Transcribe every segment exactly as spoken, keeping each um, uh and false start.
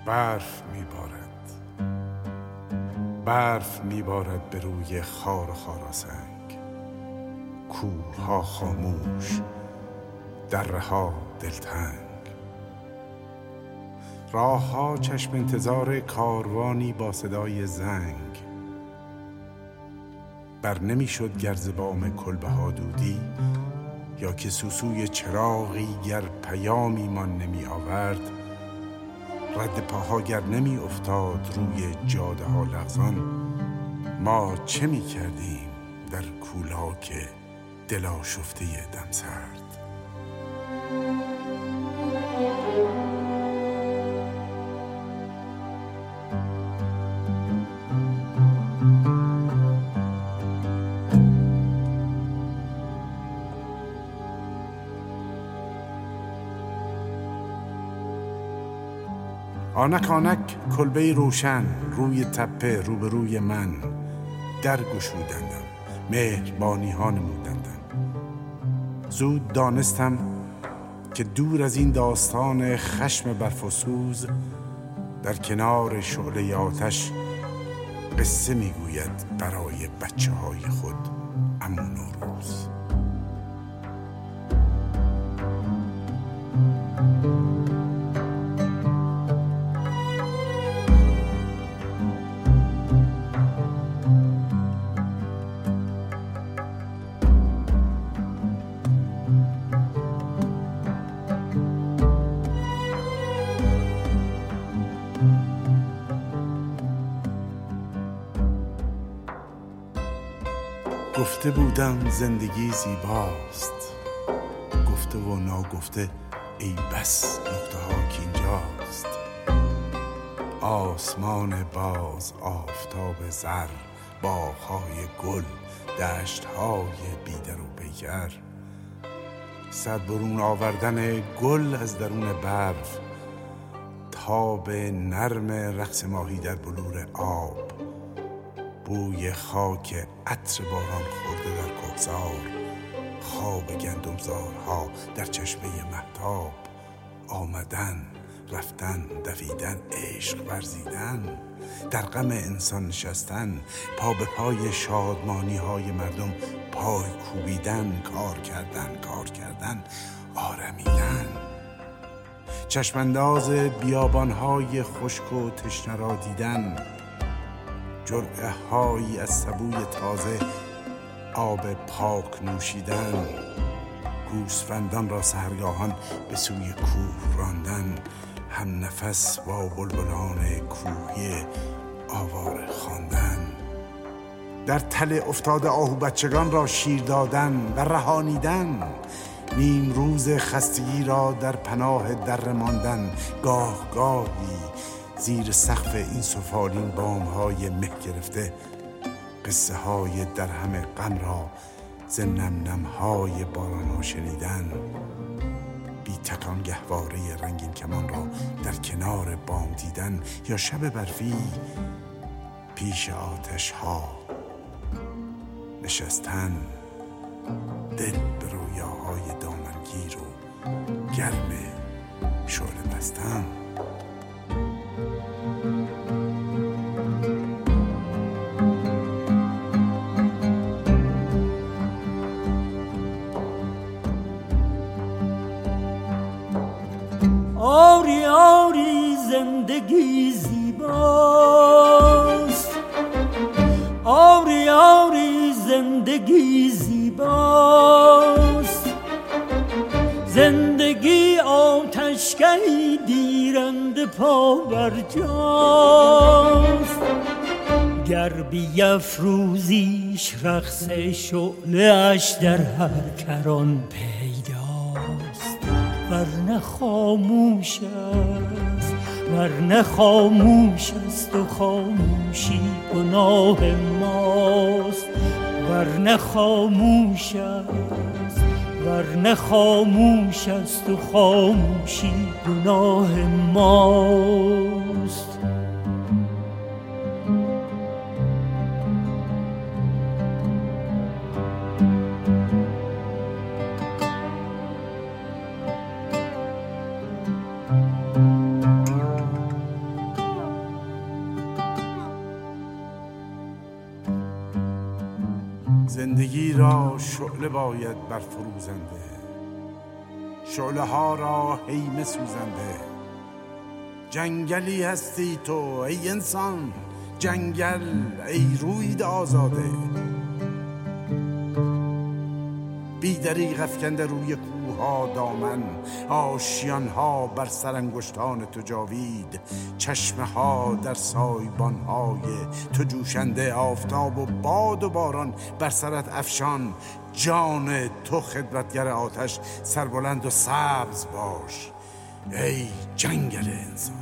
برف میبارد، برف میبارد به روی خار و خاراسنگ. کوهها خاموش، دره ها دلتنگ. راه ها چشم انتظار کاروانی با صدای زنگ. بر نمی شد گر ز بام کلبه ها دودی، یا که سوسوی چراغی گر پیامی من نمی آورد. رد پاها گر نمی افتاد روی جاده ها لغزان. ما چه می کردیم در کولاک دل آشفته دم سرد؟ آنک آنک کلبه روشن روی تپه روبروی من در گشودندم، مهربانی ها نمودندم. زود دانستم که دور از این داستان خشم برف و سوز، در کنار شعله آتش قصه میگوید برای بچه های خود عمو نوروز. گفته بودم زندگی زیباست، گفته و ناگفته ای بس نقطه ها که اینجاست. آسمان باز، آفتاب زر، باغ‌های گل، دشت‌های بیدر و پیکر. سر برون آوردن گل از درون برف، تاب نرم رقص ماهی در بلور آب، بوی خاک عطر باران خورده در کوهسار، خواب گندمزارها در چشمه مهتاب. آمدن، رفتن، دویدن، عشق ورزیدن، در غم انسان نشستن، پا به پای شادمانی های مردم پای کوبیدن، کار کردن، کار کردن، آرمیدن. چشمانداز بیابانهای خشک و تشنه را دیدن، جرعه هایی از سبوی تازه آب پاک نوشیدن، گوسفندان را سحرگاهان به سوی کوه راندن، هم نفس با بلبلان کوهی آواره خواندن، در تله افتاده آهو بچگان را شیر دادن و رهانیدن، نیم روز خستگی را در پناه در ماندن، گاه گاهی زیر سقف این سفالین بام‌های مه گرفته قصه های در همه غم را ز نم نم‌های باران شنیدن، بی تکان گهواره رنگین کمان را در کنار بام دیدن، یا شب برفی پیش آتش ها نشستن، دل به رویاهای دامنگیر و گرم شعله بستن. آری آری زندگی زیباست، آری آری زندگی زیباست، زندگی آتشگهی دیرند پا بر جاست، گر بیفروزیش رقص شعله اش در هر کران پیداست، ورنه خاموش است، ورنه خاموش است و خاموشی گناه ماست، ورنه خاموش است، ورنه خاموش است و خاموشی گناه ماست. زندگی را شعله باید برفروزنده، شعله ها را هیمه سوزنده. جنگلی هستی تو ای انسان، جنگل ای روید آزاده. بی دریغ افکنده روی کوها دامن، آشیان ها بر سر انگشتان تو جاوید. چشمه ها در سایبان های تو جوشنده، آفتاب و باد و باران بر سرت افشان. جان تو خدمتگر آتش، سربلند و سبز باش ای جنگل انسان.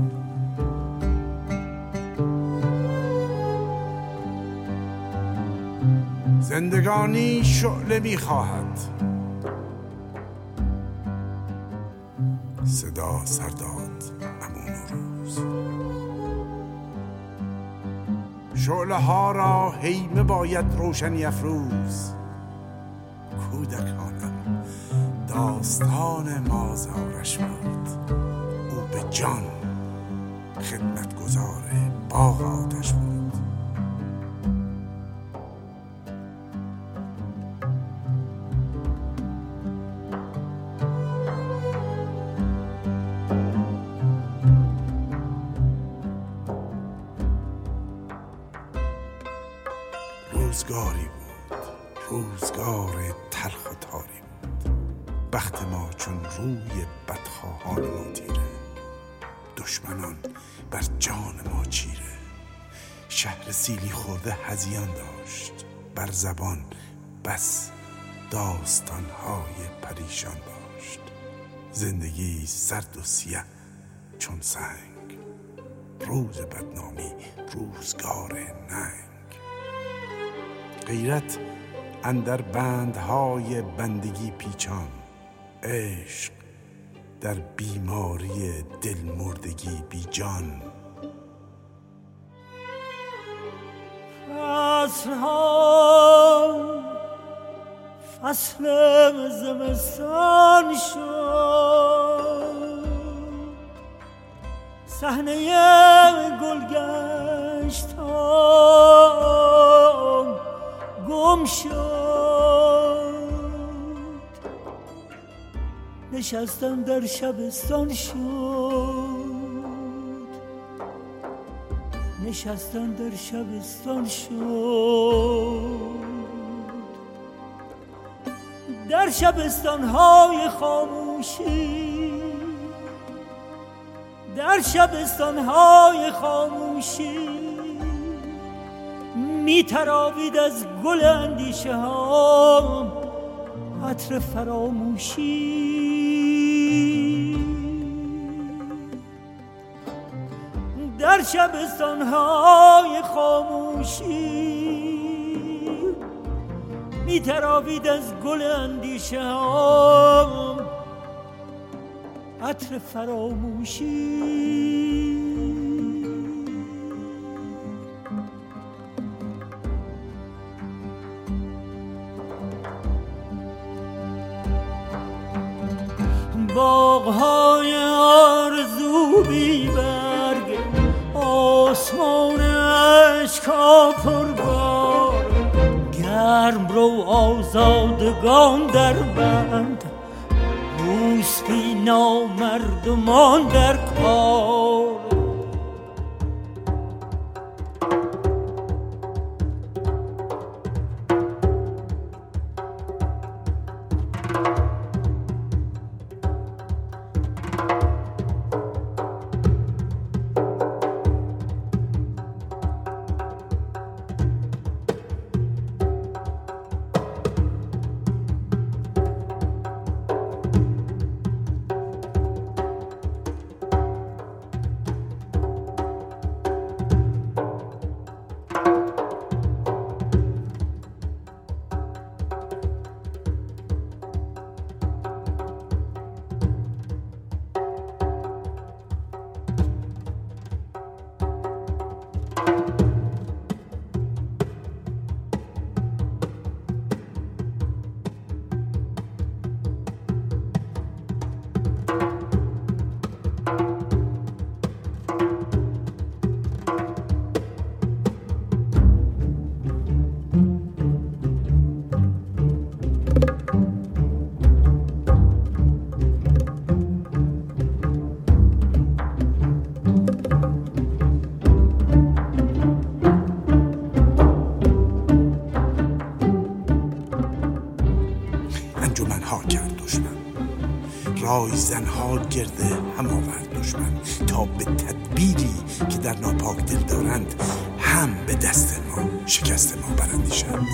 زندگانی شعله می‌خواهد. صدا سرداد امون روز. شعله ها را هیمه باید روشنی افروز. کودکانم داستان مازارش بود، او به جان خدمتگزار باغ آتش بود. روزگاری بود، روزگار تلخ و تاری بود. بخت ما چون روی بدخواهان ما تیره، دشمنان بر جان ما چیره. شهر سیلی خورده هذیان داشت، بر زبان بس داستانهای پریشان داشت. زندگی سرد و سیه چون سنگ، روز بدنامی روزگار ننگ. غیرت اندر بندهای بندگی پیچان، عشق در بیماری دل مردگی بی جان. فصل ها فصل زمستان شد، صحنه گلگشتان گم شد. نشستم در شبستان شد، نشستم در شبستان شد. در شبستان های خاموشی، در شبستان های خاموشی می تراوید از گل اندیشه ها عطر فراموشی. در شبستان های خاموشی می تراوید از گل اندیشه ها عطر فراموشی. باغ‌های آرزو بی برگ، آسمان اشکا پربار. گرم رو آزادگان در بند، روسپی نامردمان در کار. آیزنها گرد هم آورد دشمن، تا به تدبیری که در ناپاک دل دارند هم به دست ما شکست ما برندیشند.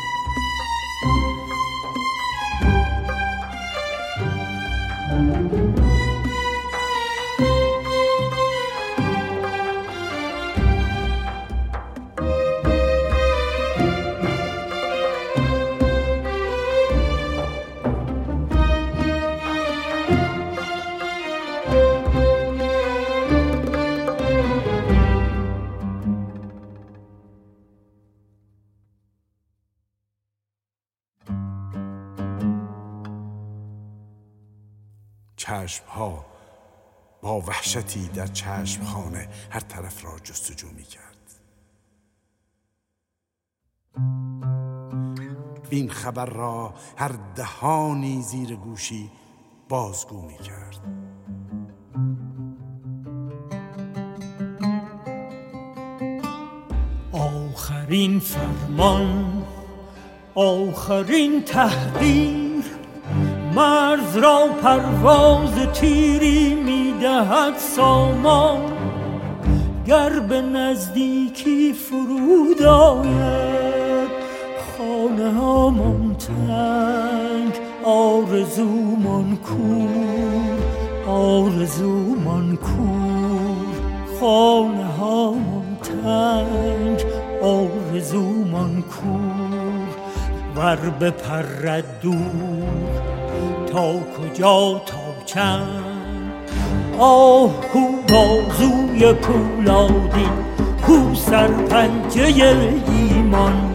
چشمها با وحشتی در چشمخانه هر طرف را جستجو می کرد. این خبر را هر دهانی زیر گوشی بازگو می کرد. آخرین فرمان، آخرین تحقیر، مرز را پرواز تیری میدهد سامان. گر به نزدیکی فرود آید خانه هامان تنگ، آرزومان کور، آرزومان کور. خانه هامان تنگ، آرزومان کور. ور بپرد دور تا کجا تا چند، آهو بازوی پولادین، کو سرپنجه ایمان.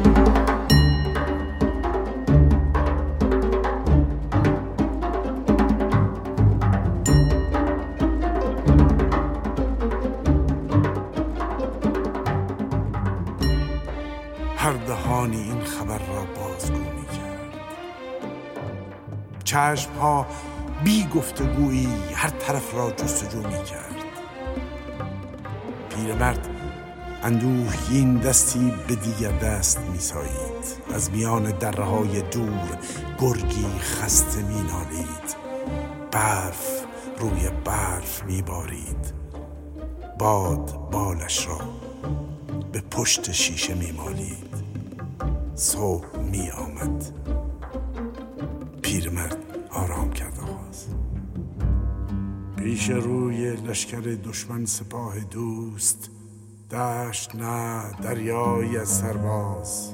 هر دهانی این خبر را بازگو می کرد. چشمها بی گفتگویی هر طرف را جستجو می کرد. پیرمرد اندوهگین دستی به دیگر دست می سایید. از میان درهای دور گرگی خسته می نالید. برف روی برف می بارید. باد بالش را به پشت شیشه می مالید. صبح می آمد. پیرمرد آرام کرد و خواست. پیش روی لشکر دشمن سپاه دوست، دشت نه دریایی از سرباز.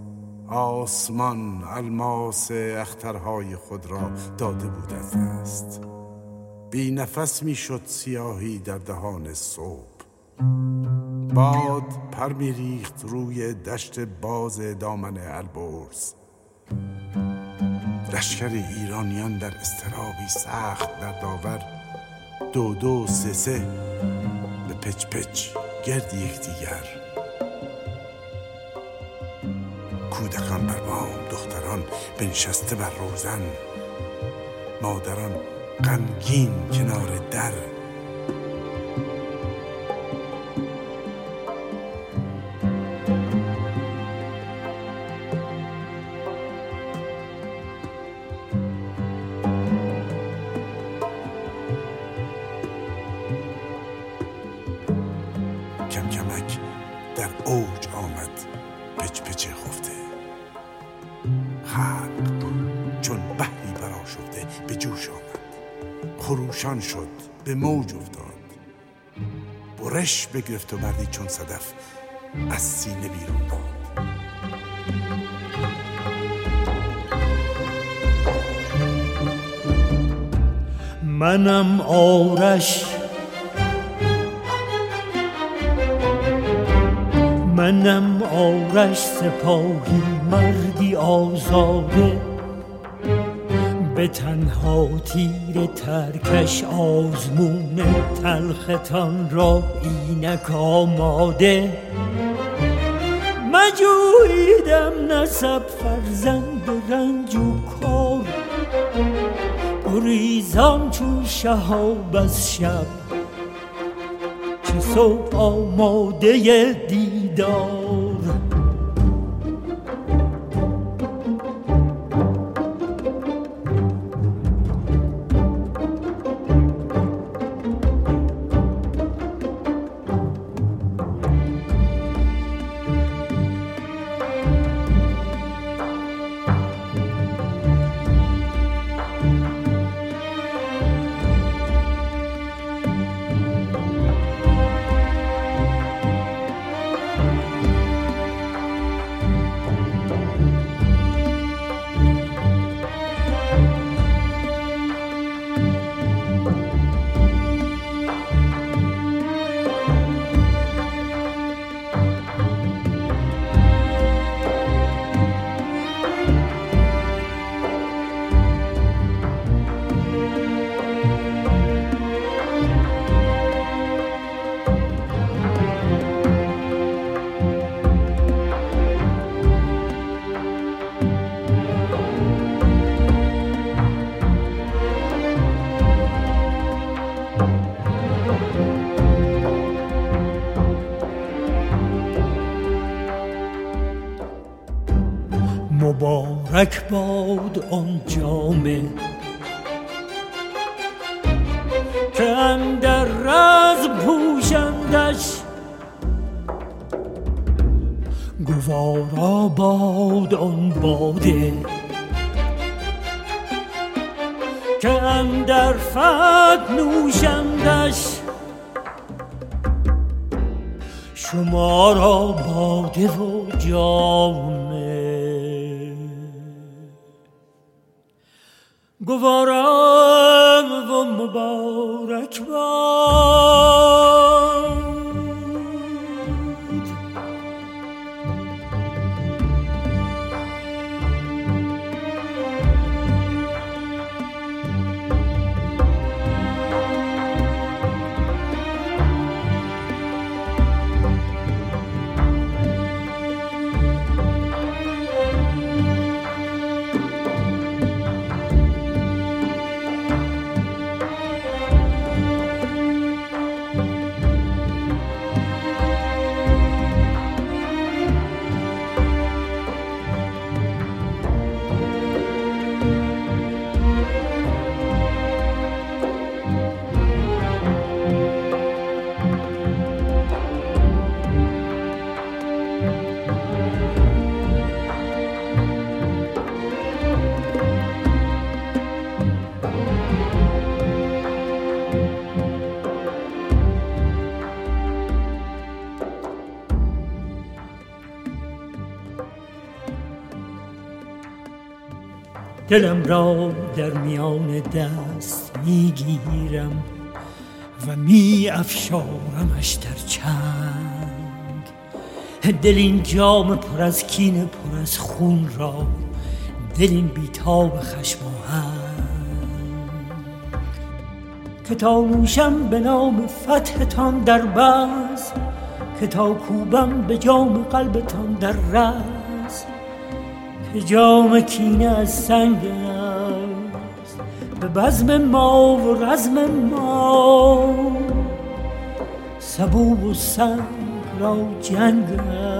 آسمان الماس اخترهای خود را داده بود از دست. بی نفس می شد سیاهی در دهان صبح. باد پر می ریخت روی دشت باز دامن البرز. لشکر ایرانیان در اضطرابی سخت در داور، دو دو سه سه به پچ پچ گرد یکدیگر. کودکان بر بام، دختران بنشسته بر روزن، مادران غمگین کنار در. کم کمک در اوج آمد پچ پچ خفته. خلق چون بحری برآشفته به جوش آمد. خروشان شد، به موج افتاد. برش بگرفت و مردی چون صدف از سینه بیرون داد. منم آرش، منم آرش سپاهی، مردی آزاده. به تنها تیر ترکش آزمون تلختان را اینک آماده. مجویدم نسب فرزند رنج و کار، گریزان چون شهاب از شب، چه صبح آماده دیدار. مبارک باد آن جامه که اندر رز پوشندش، گوارا باد آن باده که اندر فت نوشندش. شما را باده و جامه، گوارا و مبارک باد. دلم را در میان دست میگیرم و می افشارمش در چنگ. دل این جام پر از کینه، پر از خون را، دل این بیتاب خشم و هنگ، که تا نوشم به نام فتحتان در بزم، که تا کوبم به جام قلبتان در رز، که جام کینه از سنگ است به بزم ما و رزم ما، سبو و سنگ را جنگ است.